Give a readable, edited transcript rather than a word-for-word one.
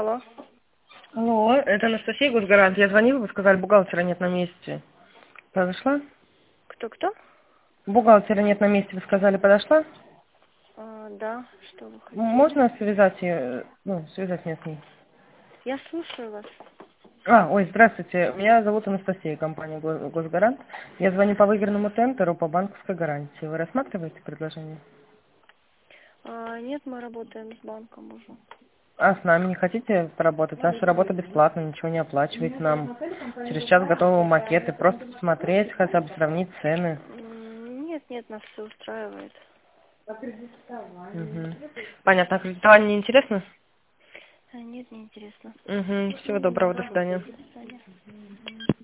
Алло. Алло, это Анастасия Госгарант. Я звонила, вы сказали, бухгалтера нет на месте. Подошла? Кто-кто? Бухгалтера нет на месте, вы сказали, подошла? Да, что вы хотели? Можно связать ее, связать меня с ней? Я слушаю вас. Ой, здравствуйте. Меня зовут Анастасия, компания Госгарант. Я звоню по выигранному тендеру по банковской гарантии. Вы рассматриваете предложение? Нет, мы работаем с банком уже. А с нами не хотите поработать? Наша работа бесплатна, ничего не оплачиваете нам. Через час готовы макеты. Просто посмотреть, хотя бы сравнить цены. Нет, нет, нас все устраивает. Мгм. Понятно. А кредитование не интересно? Нет, не интересно. Всего доброго, до свидания. До свидания.